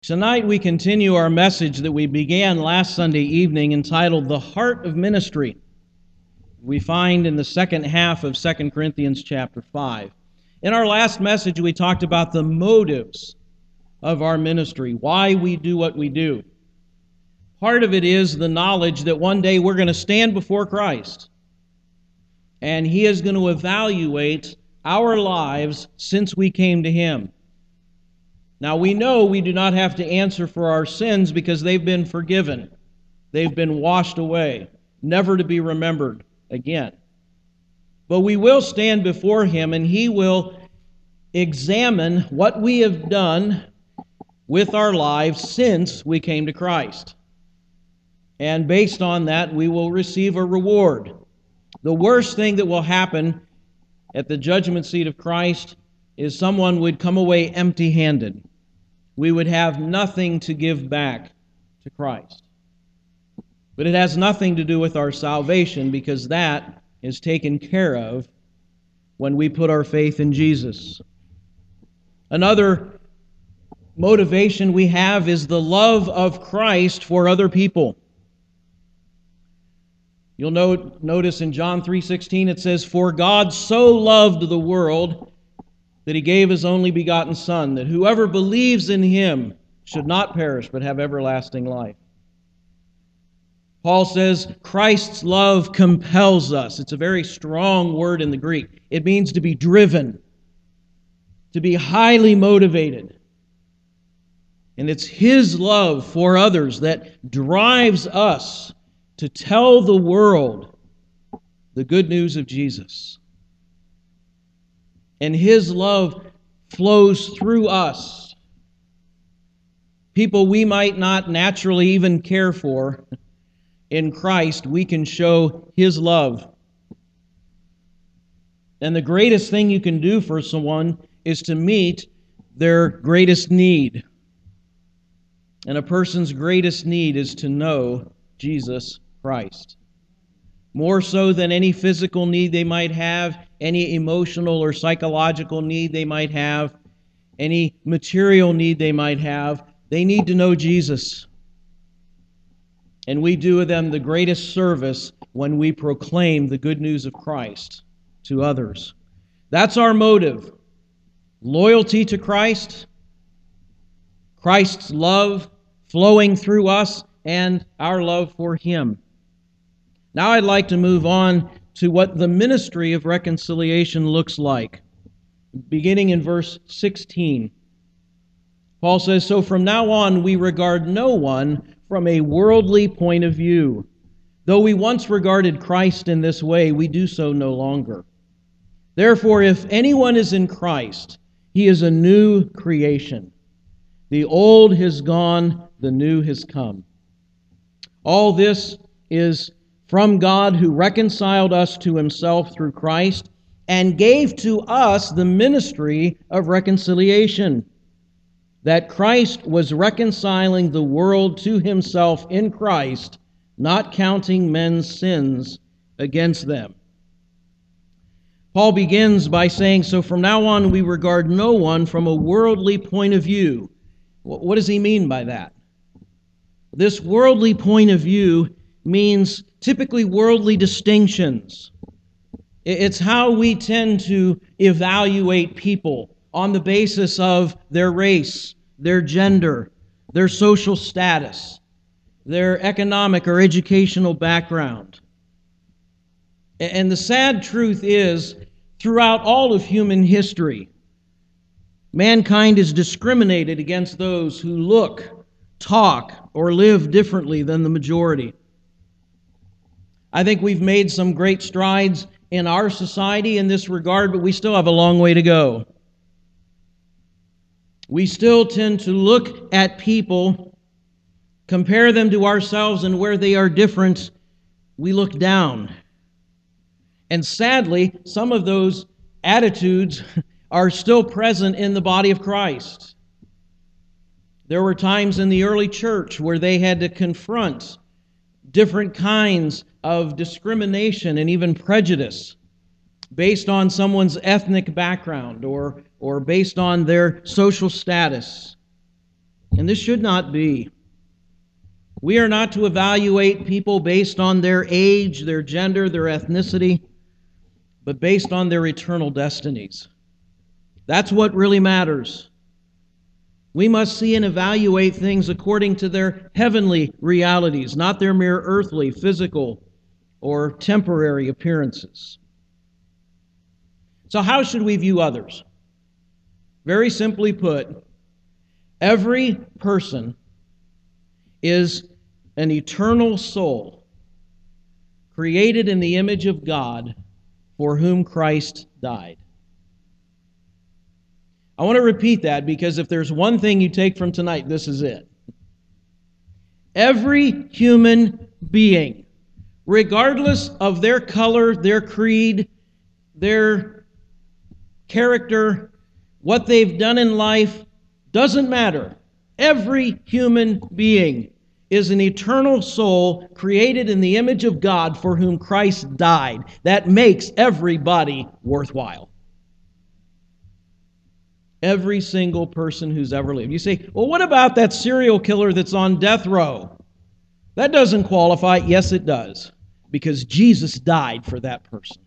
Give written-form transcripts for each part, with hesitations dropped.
Tonight we continue our message that we began last Sunday evening entitled The Heart of Ministry. We find in the second half of 2 Corinthians chapter 5. In our last message we talked about the motives of our ministry, why we do what we do. Part of it is the knowledge that one day we're going to stand before Christ and He is going to evaluate our lives since we came to Him. Now, we know we do not have to answer for our sins because they've been forgiven. They've been washed away, never to be remembered again. But we will stand before Him, and He will examine what we have done with our lives since we came to Christ. And based on that, we will receive a reward. The worst thing that will happen at the judgment seat of Christ is someone would come away empty-handed. We would have nothing to give back to Christ. But it has nothing to do with our salvation because that is taken care of when we put our faith in Jesus. Another motivation we have is the love of Christ for other people. You'll notice in John 3:16 it says, "For God so loved the world that He gave His only begotten Son, that whoever believes in Him should not perish but have everlasting life." Paul says Christ's love compels us. It's a very strong word in the Greek. It means to be driven, to be highly motivated. And it's His love for others that drives us to tell the world the good news of Jesus. And His love flows through us. People we might not naturally even care for, in Christ we can show His love. And the greatest thing you can do for someone is to meet their greatest need. And a person's greatest need is to know Jesus Christ. More so than any physical need they might have, any emotional or psychological need they might have, any material need they might have, they need to know Jesus. And we do them the greatest service when we proclaim the good news of Christ to others. That's our motive. Loyalty to Christ, Christ's love flowing through us, and our love for Him. Now I'd like to move on to what the ministry of reconciliation looks like. Beginning in verse 16, Paul says, "So from now on we regard no one from a worldly point of view. Though we once regarded Christ in this way, we do so no longer. Therefore, if anyone is in Christ, he is a new creation. The old has gone, the new has come." All this is from God, who reconciled us to Himself through Christ and gave to us the ministry of reconciliation, that Christ was reconciling the world to Himself in Christ, not counting men's sins against them. Paul begins by saying, so from now on we regard no one from a worldly point of view. What does he mean by that? This worldly point of view means typically worldly distinctions. It's how we tend to evaluate people on the basis of their race, their gender, their social status, their economic or educational background. And the sad truth is, throughout all of human history, mankind is discriminated against those who look, talk, or live differently than the majority. I think we've made some great strides in our society in this regard, but we still have a long way to go. We still tend to look at people, compare them to ourselves, and where they are different, we look down. And sadly, some of those attitudes are still present in the body of Christ. There were times in the early church where they had to confront different kinds of discrimination and even prejudice based on someone's ethnic background or based on their social status. And this should not be. We are not to evaluate people based on their age, their gender, their ethnicity, but based on their eternal destinies. That's what really matters. We must see and evaluate things according to their heavenly realities, not their mere earthly, physical, or temporary appearances. So how should we view others? Very simply put, every person is an eternal soul created in the image of God for whom Christ died. I want to repeat that because if there's one thing you take from tonight, this is it. Every human being, regardless of their color, their creed, their character, what they've done in life, doesn't matter. Every human being is an eternal soul created in the image of God for whom Christ died. That makes everybody worthwhile. Every single person who's ever lived. You say, well, what about that serial killer that's on death row? That doesn't qualify. Yes, it does. Because Jesus died for that person.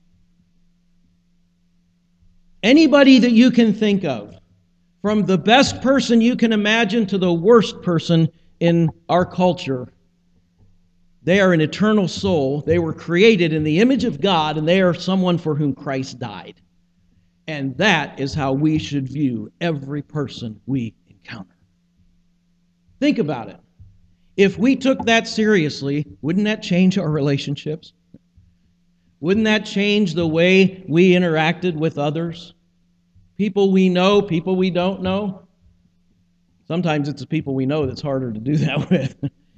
Anybody that you can think of, from the best person you can imagine to the worst person in our culture, they are an eternal soul. They were created in the image of God, and they are someone for whom Christ died. And that is how we should view every person we encounter. Think about it. If we took that seriously, wouldn't that change our relationships? Wouldn't that change the way we interacted with others? People we know, people we don't know. Sometimes it's the people we know that's harder to do that with.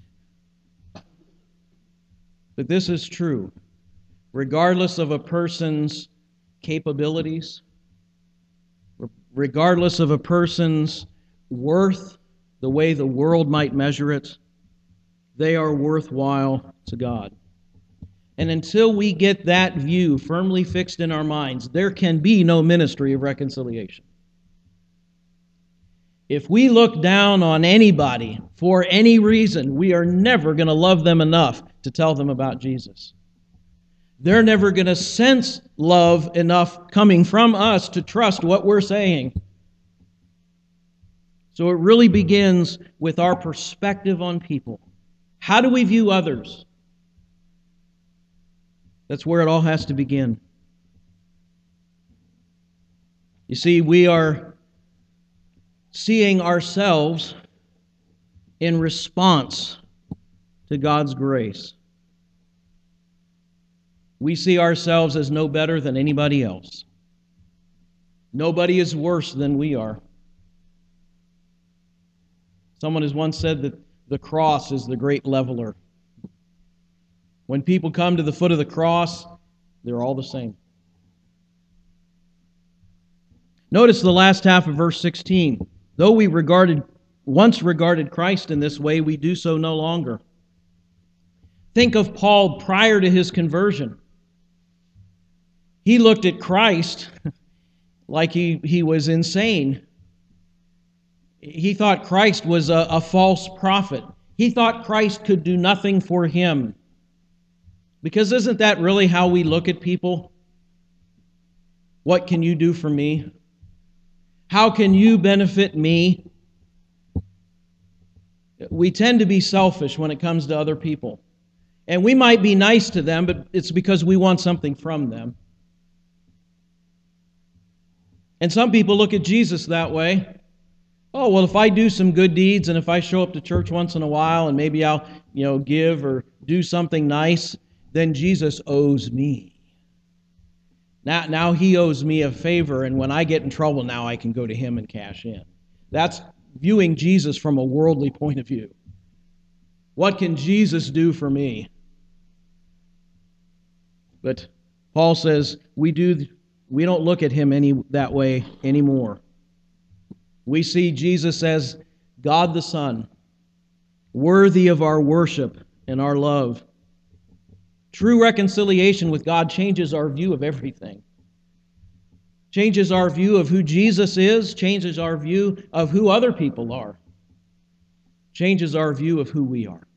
But this is true. Regardless of a person's capabilities, regardless of a person's worth, the way the world might measure it, they are worthwhile to God. And until we get that view firmly fixed in our minds, there can be no ministry of reconciliation. If we look down on anybody for any reason, we are never going to love them enough to tell them about Jesus. They're never going to sense love enough coming from us to trust what we're saying. So it really begins with our perspective on people. How do we view others? That's where it all has to begin. You see, we are seeing ourselves in response to God's grace. We see ourselves as no better than anybody else. Nobody is worse than we are. Someone has once said that the cross is the great leveler. When people come to the foot of the cross, they're all the same. Notice the last half of verse 16. Though we once regarded Christ in this way, we do so no longer. Think of Paul prior to his conversion. He looked at Christ like he was insane. He thought Christ was a false prophet. He thought Christ could do nothing for him. Because isn't that really how we look at people? What can you do for me? How can you benefit me? We tend to be selfish when it comes to other people. And we might be nice to them, but it's because we want something from them. And some people look at Jesus that way. Oh, well, if I do some good deeds and if I show up to church once in a while and maybe I'll, give or do something nice, then Jesus owes me. Now he owes me a favor, and when I get in trouble, now I can go to him and cash in. That's viewing Jesus from a worldly point of view. What can Jesus do for me? But Paul says we don't look at him that way anymore. We see Jesus as God the Son, worthy of our worship and our love. True reconciliation with God changes our view of everything. Changes our view of who Jesus is, changes our view of who other people are. changes our view of who we are.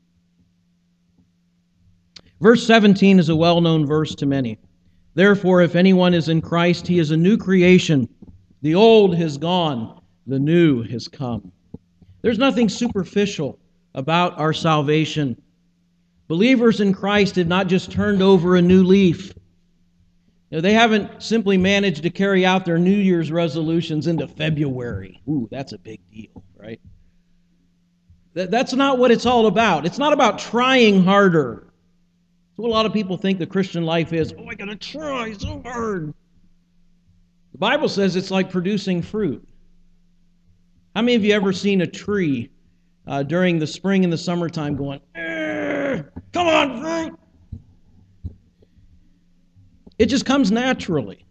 Verse 17 is a well-known verse to many. Therefore, if anyone is in Christ, he is a new creation. The old has gone, the new has come. There's nothing superficial about our salvation. Believers in Christ have not just turned over a new leaf. They haven't simply managed to carry out their New Year's resolutions into February. Ooh, that's a big deal, right? That's not what it's all about. It's not about trying harder. That's what a lot of people think the Christian life is. Oh, I got to try so hard. The Bible says it's like producing fruit. How many of you ever seen a tree during the spring and the summertime going, come on, fruit? It just comes naturally.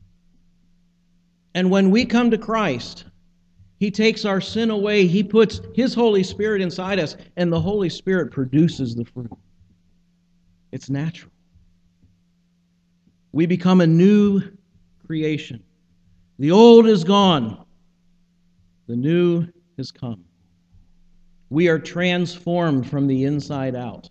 And when we come to Christ, He takes our sin away. He puts His Holy Spirit inside us, and the Holy Spirit produces the fruit. It's natural. We become a new creation. The old is gone. The new has come. We are transformed from the inside out.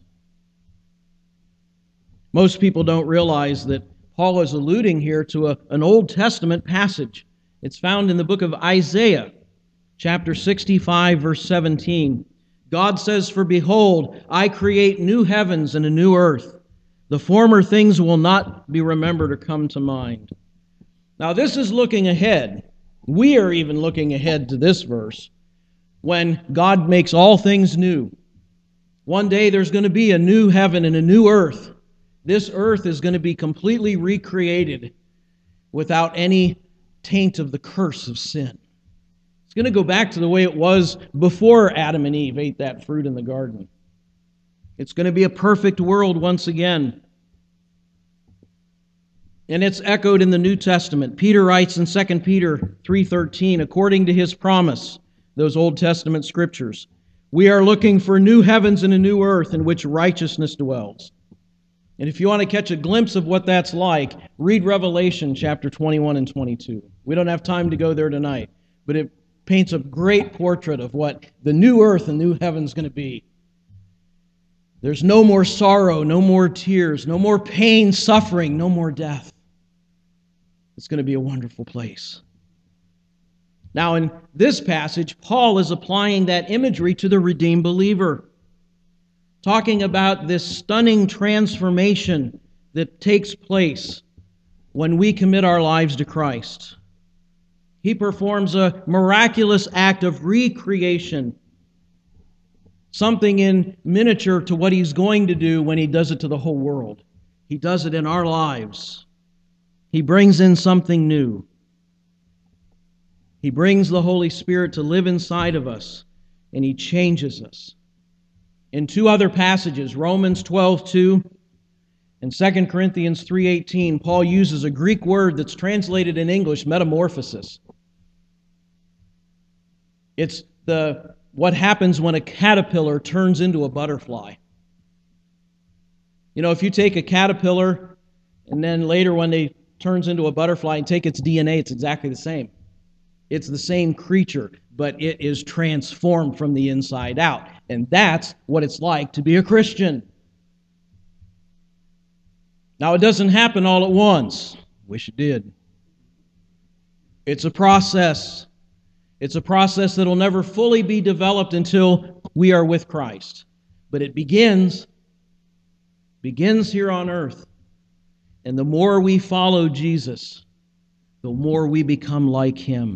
Most people don't realize that Paul is alluding here to an Old Testament passage. It's found in the book of Isaiah, chapter 65, verse 17. God says, "For behold, I create new heavens and a new earth. The former things will not be remembered or come to mind." Now, this is looking ahead. We are even looking ahead to this verse when God makes all things new. One day there's going to be a new heaven and a new earth. This earth is going to be completely recreated without any taint of the curse of sin. It's going to go back to the way it was before Adam and Eve ate that fruit in the garden. It's going to be a perfect world once again. And it's echoed in the New Testament. Peter writes in 2 Peter 3:13, according to his promise, those Old Testament scriptures, we are looking for new heavens and a new earth in which righteousness dwells. And if you want to catch a glimpse of what that's like, read Revelation chapter 21 and 22. We don't have time to go there tonight, but it paints a great portrait of what the new earth and new heaven is going to be. There's no more sorrow, no more tears, no more pain, suffering, no more death. It's going to be a wonderful place. Now, in this passage, Paul is applying that imagery to the redeemed believer, talking about this stunning transformation that takes place when we commit our lives to Christ. He performs a miraculous act of recreation, something in miniature to what He's going to do when He does it to the whole world. He does it in our lives. He brings in something new. He brings the Holy Spirit to live inside of us, and He changes us. In two other passages, Romans 12:2 and 2 Corinthians 3:18, Paul uses a Greek word that's translated in English, metamorphosis. It's what happens when a caterpillar turns into a butterfly. You know, if you take a caterpillar and then later when they turns into a butterfly and take its DNA, it's exactly the same. It's the same creature, but it is transformed from the inside out. And that's what it's like to be a Christian. Now, it doesn't happen all at once. Wish it did. It's a process. It's a process that will never fully be developed until we are with Christ. But it begins here on earth. And the more we follow Jesus, the more we become like Him.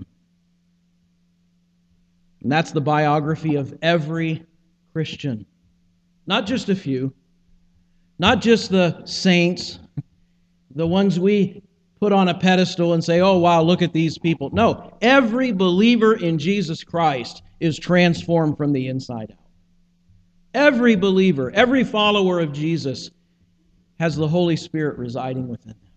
And that's the biography of every Christian. Not just a few. Not just the saints, the ones we put on a pedestal and say, oh, wow, look at these people. No, every believer in Jesus Christ is transformed from the inside out. Every believer, every follower of Jesus has the Holy Spirit residing within them.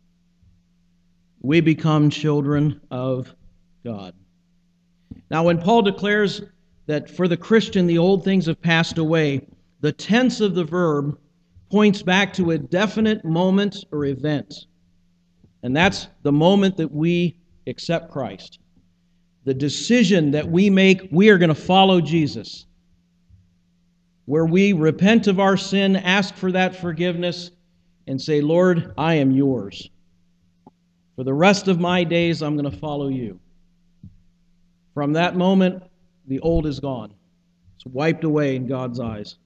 We become children of God. Now, when Paul declares that for the Christian the old things have passed away, the tense of the verb points back to a definite moment or event. And that's the moment that we accept Christ. The decision that we make, we are going to follow Jesus. where we repent of our sin, ask for that forgiveness, and say, Lord, I am yours. For the rest of my days, I'm going to follow you. From that moment, the old is gone. It's wiped away in God's eyes.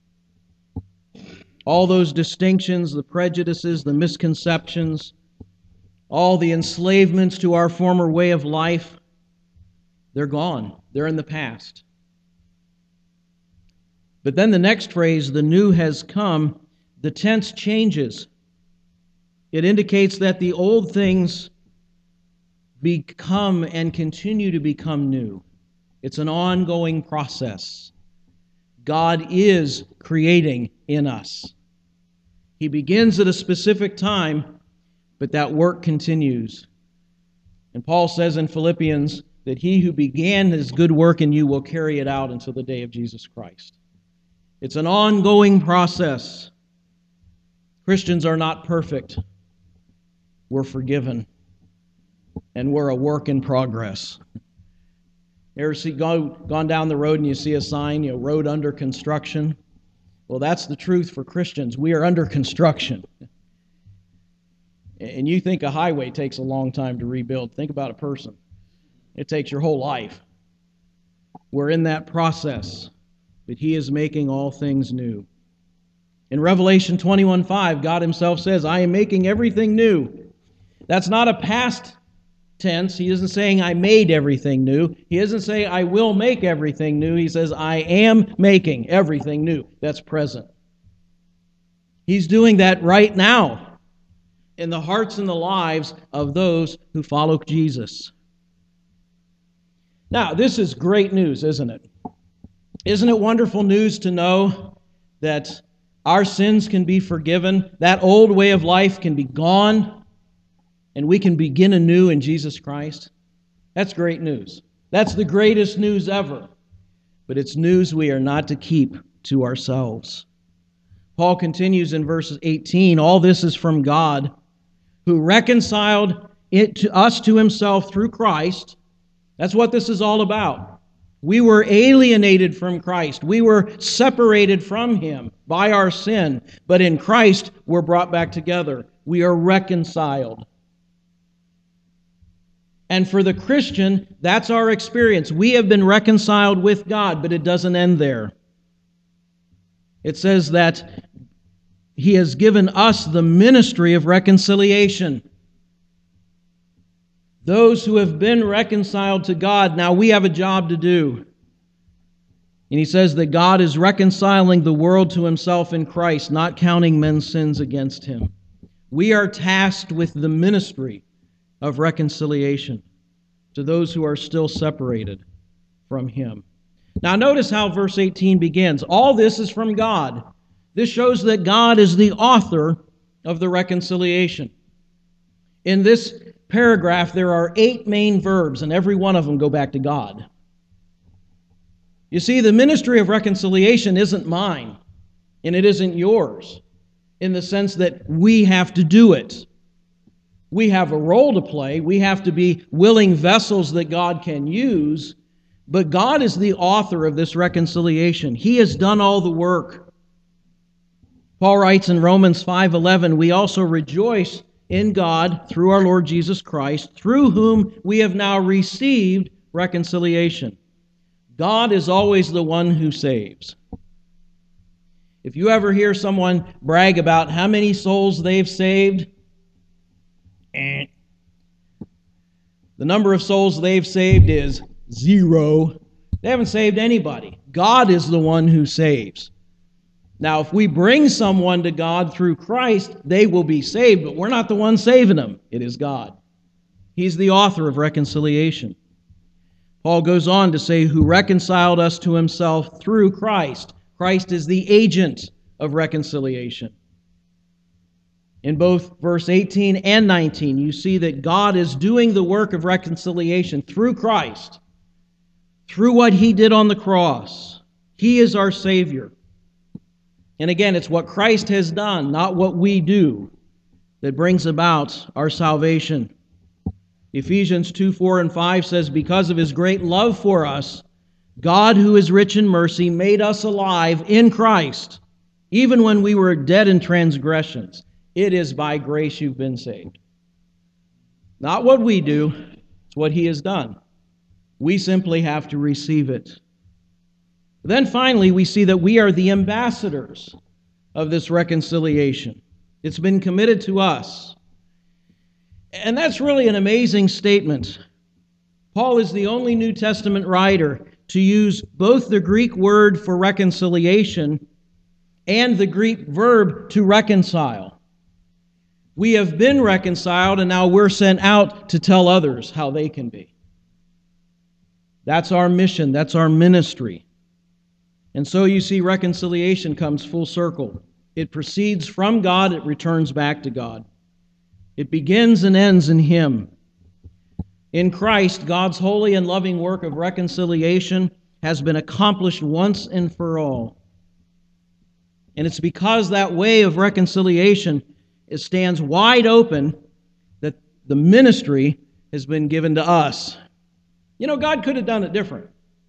All those distinctions, the prejudices, the misconceptions, all the enslavements to our former way of life, they're gone. They're in the past. But then the next phrase, the new has come, the tense changes. It indicates that the old things become and continue to become new. It's an ongoing process. God is creating in us. He begins at a specific time, but that work continues. And Paul says in Philippians that he who began his good work in you will carry it out until the day of Jesus Christ. It's an ongoing process. Christians are not perfect. We're forgiven. And we're a work in progress. You ever gone down the road and you see a sign, road under construction? Well, that's the truth for Christians. We are under construction. And you think a highway takes a long time to rebuild. Think about a person. It takes your whole life. We're in that process, but He is making all things new. In Revelation 21:5, God Himself says, I am making everything new. That's not a past tense. He isn't saying I made everything new. He isn't saying I will make everything new. He says I am making everything new. That's present. He's doing that right now in the hearts and the lives of those who follow Jesus. Now, this is great news, isn't it? Isn't it wonderful news to know that our sins can be forgiven, that old way of life can be gone, and we can begin anew in Jesus Christ? That's great news. That's the greatest news ever. But it's news we are not to keep to ourselves. Paul continues in verses 18, all this is from God, who reconciled it to us to Himself through Christ. That's what this is all about. We were alienated from Christ. We were separated from Him by our sin. But in Christ, we're brought back together. We are reconciled. And for the Christian, that's our experience. We have been reconciled with God, but it doesn't end there. It says that He has given us the ministry of reconciliation. Those who have been reconciled to God, now we have a job to do. And he says that God is reconciling the world to Himself in Christ, not counting men's sins against Him. We are tasked with the ministry of reconciliation to those who are still separated from Him. Now notice how verse 18 begins. All this is from God. This shows that God is the author of the reconciliation. In this paragraph, there are 8 main verbs, and every one of them go back to God. You see, the ministry of reconciliation isn't mine, and it isn't yours, in the sense that we have to do it. We have a role to play. We have to be willing vessels that God can use, but God is the author of this reconciliation. He has done all the work. Paul writes in Romans 5:11, we also rejoice in God through our Lord Jesus Christ, through whom we have now received reconciliation. God is always the one who saves. If you ever hear someone brag about how many souls they've saved, the number of souls they've saved is 0. They haven't saved anybody. God is the one who saves. Now, if we bring someone to God through Christ, they will be saved, but we're not the ones saving them. It is God. He's the author of reconciliation. Paul goes on to say, who reconciled us to Himself through Christ. Christ is the agent of reconciliation. In both verse 18 and 19, you see that God is doing the work of reconciliation through Christ, through what He did on the cross. He is our Savior. And again, it's what Christ has done, not what we do, that brings about our salvation. Ephesians 2:4 and 5 says, because of His great love for us, God, who is rich in mercy, made us alive in Christ, even when we were dead in transgressions. It is by grace you've been saved. Not what we do, it's what He has done. We simply have to receive it. Then finally, we see that we are the ambassadors of this reconciliation. It's been committed to us. And that's really an amazing statement. Paul is the only New Testament writer to use both the Greek word for reconciliation and the Greek verb to reconcile. We have been reconciled, and now we're sent out to tell others how they can be. That's our mission. That's our ministry. And so you see, reconciliation comes full circle. It proceeds from God, it returns back to God. It begins and ends in Him. In Christ, God's holy and loving work of reconciliation has been accomplished once and for all. And it's because that way of reconciliation stands wide open that the ministry has been given to us. You know, God could have done it different.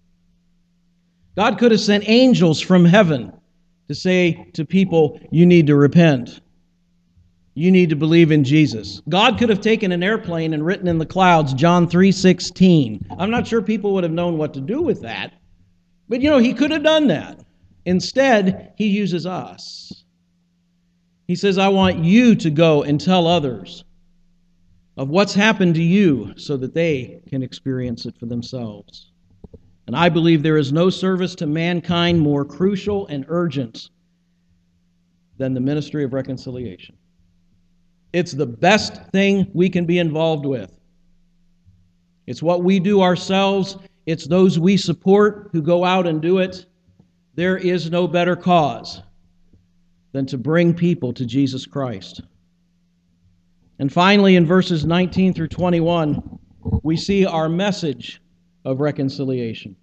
God could have sent angels from heaven to say to people, you need to repent. You need to believe in Jesus. God could have taken an airplane and written in the clouds, John 3:16. I'm not sure people would have known what to do with that. But you know, He could have done that. Instead, He uses us. He says, I want you to go and tell others of what's happened to you so that they can experience it for themselves. And I believe there is no service to mankind more crucial and urgent than the ministry of reconciliation. It's the best thing we can be involved with. It's what we do ourselves. It's those we support who go out and do it. There is no better cause than to bring people to Jesus Christ. And finally, in verses 19 through 21, we see our message of reconciliation.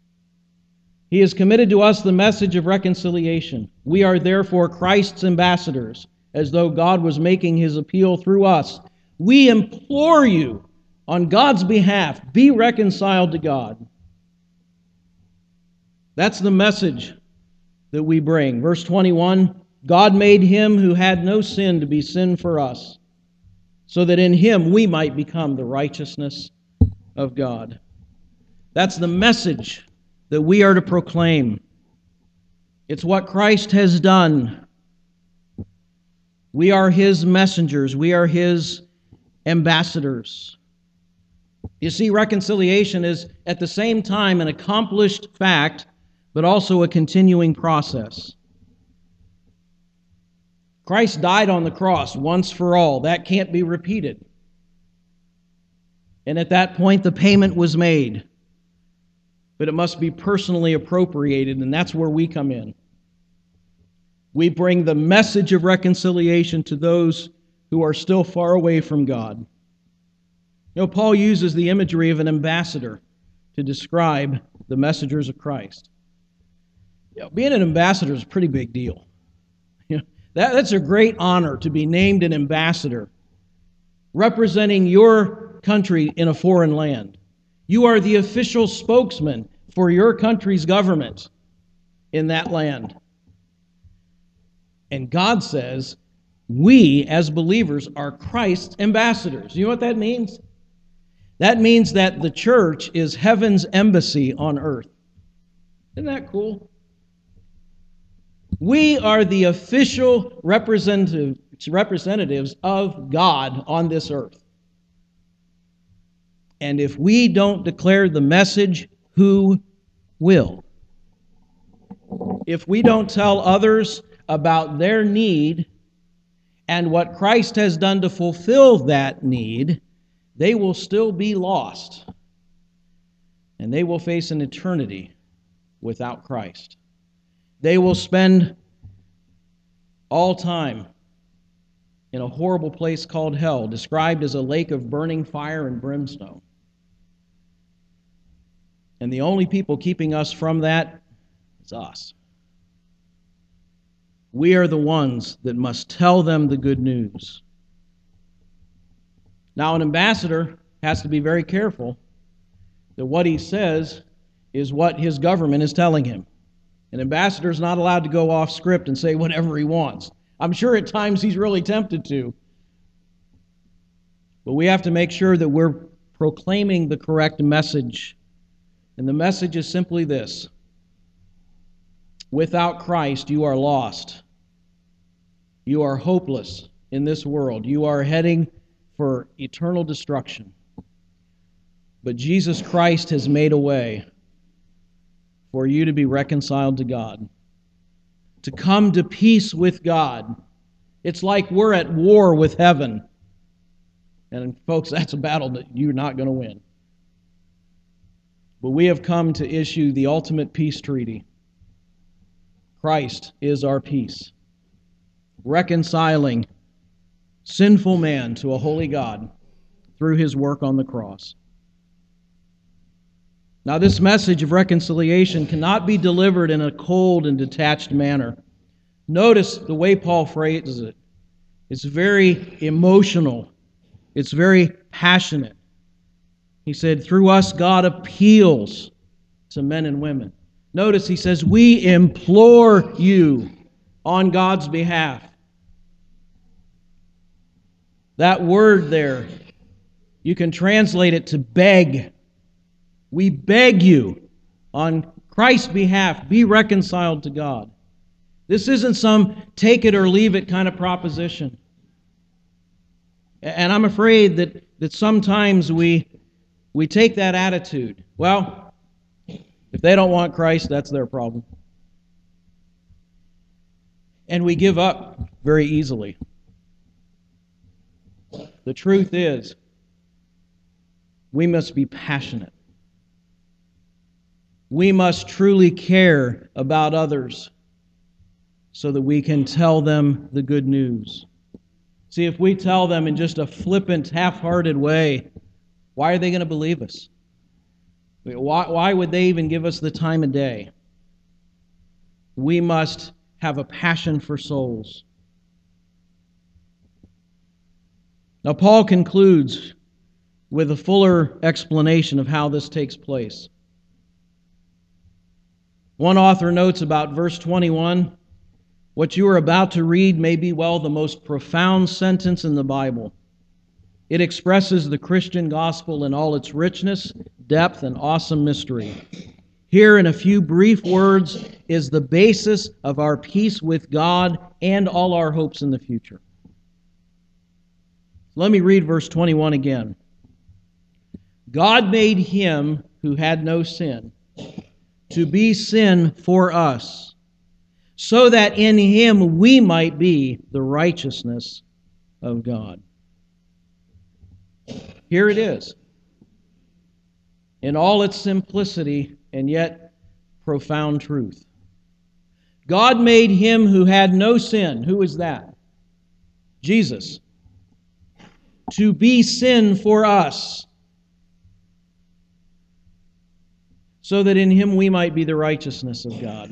He has committed to us the message of reconciliation. We are therefore Christ's ambassadors, as though God was making His appeal through us. We implore you, on God's behalf, be reconciled to God. That's the message that we bring. Verse 21, God made Him who had no sin to be sin for us, so that in Him we might become the righteousness of God. That's the message that we are to proclaim. It's what Christ has done. We are His messengers. We are His ambassadors. You see, reconciliation is at the same time an accomplished fact, but also a continuing process. Christ died on the cross once for all. That can't be repeated. And at that point, the payment was made. But it must be personally appropriated, and that's where we come in. We bring the message of reconciliation to those who are still far away from God. You know, Paul uses the imagery of an ambassador to describe the messengers of Christ. You know, being an ambassador is a pretty big deal. You know, that's a great honor to be named an ambassador, representing your country in a foreign land. You are the official spokesman for your country's government in that land. And God says, we as believers are Christ's ambassadors. You know what that means? That means that the church is heaven's embassy on earth. Isn't that cool? We are the official representatives of God on this earth. And if we don't declare the message, who will? If we don't tell others about their need and what Christ has done to fulfill that need, they will still be lost. And they will face an eternity without Christ. They will spend all time in a horrible place called hell, described as a lake of burning fire and brimstone. And the only people keeping us from that is us. We are the ones that must tell them the good news. Now, an ambassador has to be very careful that what he says is what his government is telling him. An ambassador is not allowed to go off script and say whatever he wants. I'm sure at times he's really tempted to. But we have to make sure that we're proclaiming the correct message. And the message is simply this: without Christ, you are lost. You are hopeless in this world. You are heading for eternal destruction. But Jesus Christ has made a way for you to be reconciled to God, to come to peace with God. It's like we're at war with heaven. And folks, that's a battle that you're not going to win. But we have come to issue the ultimate peace treaty. Christ is our peace, reconciling sinful man to a holy God through his work on the cross. Now, this message of reconciliation cannot be delivered in a cold and detached manner. Notice the way Paul phrases it. It's very emotional. It's very passionate. He said, through us, God appeals to men and women. Notice he says, we implore you on God's behalf. That word there, you can translate it to beg. We beg you on Christ's behalf, be reconciled to God. This isn't some take it or leave it kind of proposition. And I'm afraid that sometimes we take that attitude. Well, if they don't want Christ, that's their problem. And we give up very easily. The truth is, we must be passionate. We must truly care about others so that we can tell them the good news. See, if we tell them in just a flippant, half-hearted way, why are they going to believe us? Why would they even give us the time of day? We must have a passion for souls. Now, Paul concludes with a fuller explanation of how this takes place. One author notes about verse 21, what you are about to read may be well the most profound sentence in the Bible. It expresses the Christian gospel in all its richness, depth, and awesome mystery. Here, in a few brief words, is the basis of our peace with God and all our hopes in the future. Let me read verse 21 again. God made him who had no sin to be sin for us, so that in him we might be the righteousness of God. Here it is, in all its simplicity and yet profound truth. God made him who had no sin. Who is that? Jesus. To be sin for us, so that in him we might be the righteousness of God.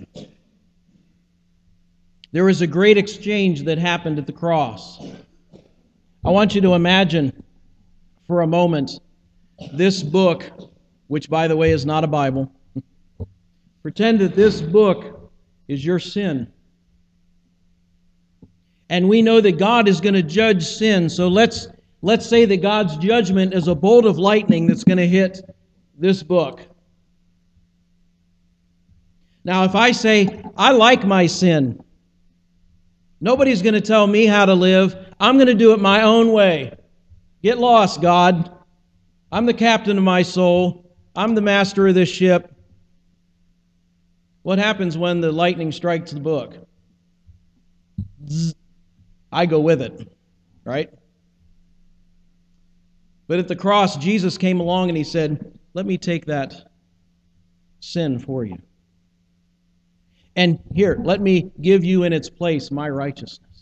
There was a great exchange that happened at the cross. I want you to imagine for a moment this book, which by the way is not a Bible. Pretend that this book is your sin. And we know that God is going to judge sin, so let's say that God's judgment is a bolt of lightning that's going to hit this book. Now, if I say, I like my sin, nobody's going to tell me how to live. I'm going to do it my own way. Get lost, God. I'm the captain of my soul. I'm the master of this ship. What happens when the lightning strikes the book? Zzz, I go with it, right? But at the cross, Jesus came along and he said, let me take that sin for you. And here, let me give you in its place my righteousness.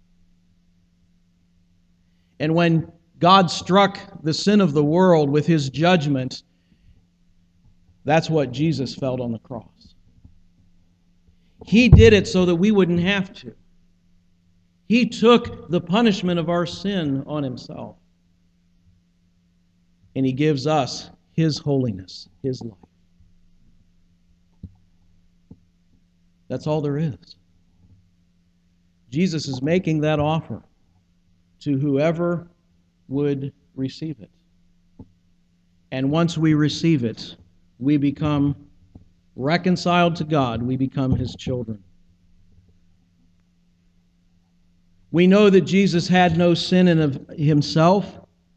And when God struck the sin of the world with his judgment, that's what Jesus felt on the cross. He did it so that we wouldn't have to. He took the punishment of our sin on himself. And he gives us his holiness, his life. That's all there is. Jesus is making that offer to whoever would receive it. And once we receive it, we become reconciled to God. We become His children. We know that Jesus had no sin in of Himself.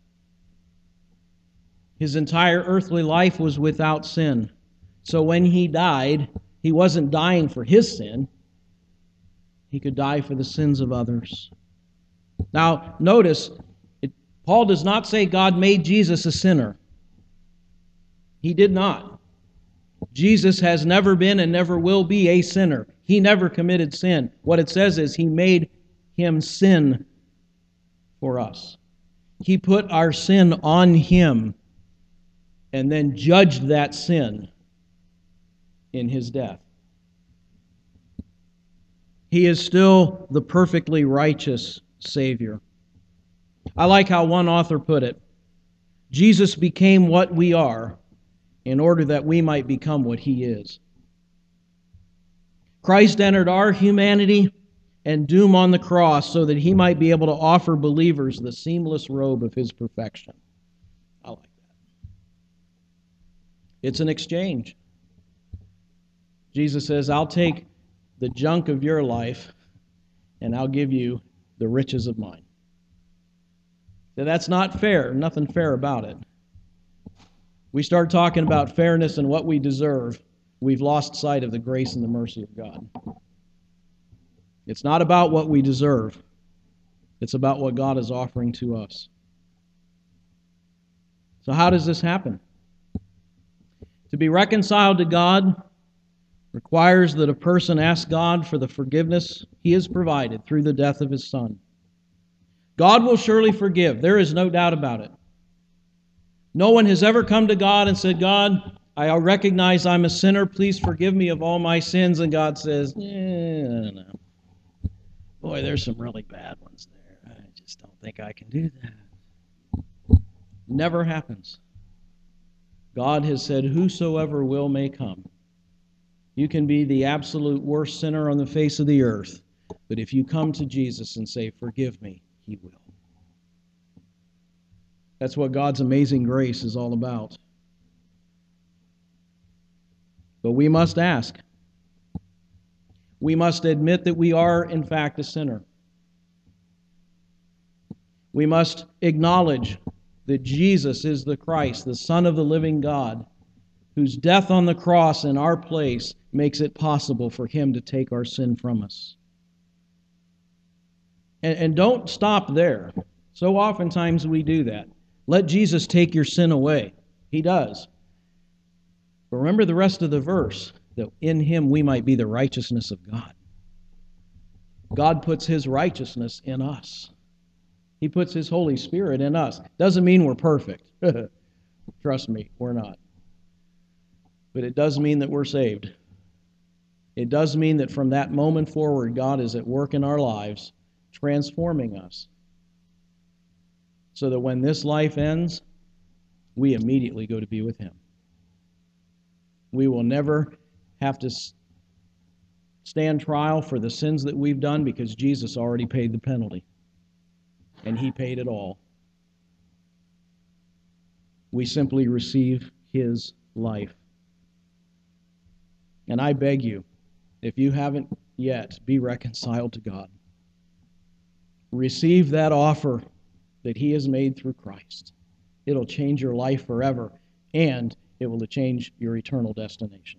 His entire earthly life was without sin. So when He died, He wasn't dying for His sin. He could die for the sins of others. Now, notice, Paul does not say God made Jesus a sinner. He did not. Jesus has never been and never will be a sinner. He never committed sin. What it says is He made Him sin for us. He put our sin on Him and then judged that sin in His death. He is still the perfectly righteous Savior. I like how one author put it. Jesus became what we are in order that we might become what He is. Christ entered our humanity and doom on the cross so that He might be able to offer believers the seamless robe of His perfection. I like that. It's an exchange. Jesus says, I'll take the junk of your life and I'll give you the riches of mine. Now, that's not fair. Nothing fair about it. We start talking about fairness and what we deserve, we've lost sight of the grace and the mercy of God. It's not about what we deserve. It's about what God is offering to us. So how does this happen? To be reconciled to God requires that a person ask God for the forgiveness He has provided through the death of His Son. God will surely forgive. There is no doubt about it. No one has ever come to God and said, God, I recognize I'm a sinner. Please forgive me of all my sins. And God says, no. Boy, there's some really bad ones there. I just don't think I can do that. Never happens. God has said, whosoever will may come. You can be the absolute worst sinner on the face of the earth, but if you come to Jesus and say, forgive me, He will. That's what God's amazing grace is all about. But we must ask. We must admit that we are, in fact, a sinner. We must acknowledge that Jesus is the Christ, the Son of the living God, whose death on the cross in our place makes it possible for Him to take our sin from us. And don't stop there. So oftentimes we do that. Let Jesus take your sin away. He does. But remember the rest of the verse, that in Him we might be the righteousness of God. God puts His righteousness in us. He puts His Holy Spirit in us. Doesn't mean we're perfect. Trust me, we're not. But it does mean that we're saved. It does mean that from that moment forward, God is at work in our lives, transforming us. So that when this life ends, we immediately go to be with Him. We will never have to stand trial for the sins that we've done because Jesus already paid the penalty. And He paid it all. We simply receive His life. And I beg you, if you haven't yet, be reconciled to God. Receive that offer that He has made through Christ. It'll change your life forever, and it will change your eternal destination.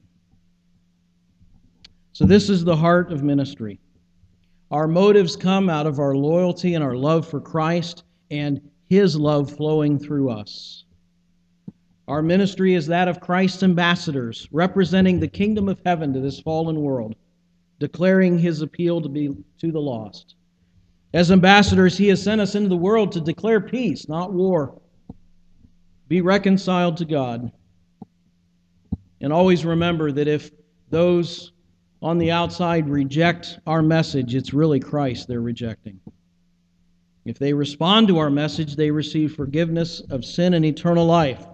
So this is the heart of ministry. Our motives come out of our loyalty and our love for Christ and His love flowing through us. Our ministry is that of Christ's ambassadors, representing the kingdom of heaven to this fallen world, declaring His appeal to the lost. As ambassadors, He has sent us into the world to declare peace, not war. Be reconciled to God. And always remember that if those on the outside reject our message, it's really Christ they're rejecting. If they respond to our message, they receive forgiveness of sin and eternal life.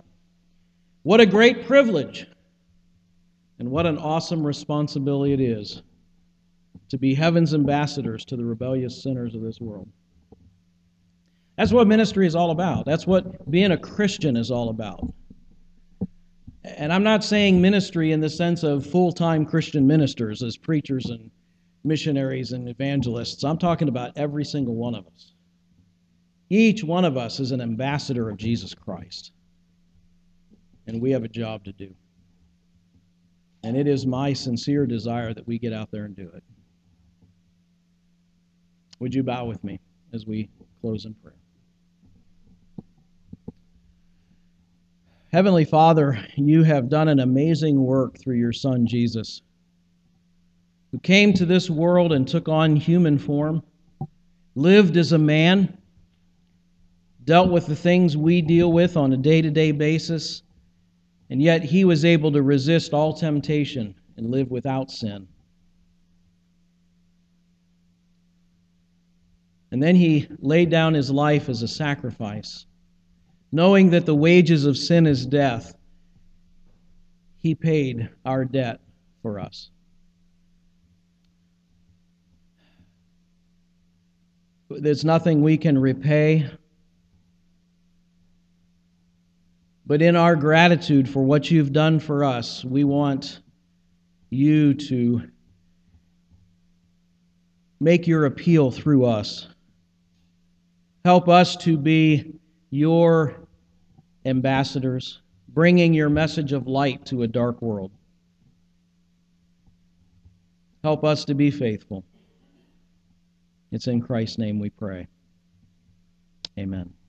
What a great privilege, and what an awesome responsibility it is to be heaven's ambassadors to the rebellious sinners of this world. That's what ministry is all about. That's what being a Christian is all about. And I'm not saying ministry in the sense of full-time Christian ministers as preachers and missionaries and evangelists. I'm talking about every single one of us. Each one of us is an ambassador of Jesus Christ. And we have a job to do. And it is my sincere desire that we get out there and do it. Would you bow with me as we close in prayer? Heavenly Father, you have done an amazing work through your Son, Jesus, who came to this world and took on human form, lived as a man, dealt with the things we deal with on a day-to-day basis, and yet he was able to resist all temptation and live without sin. And then he laid down his life as a sacrifice. Knowing that the wages of sin is death, he paid our debt for us. There's nothing we can repay, but in our gratitude for what you've done for us, we want you to make your appeal through us. Help us to be your ambassadors, bringing your message of light to a dark world. Help us to be faithful. It's in Christ's name we pray. Amen.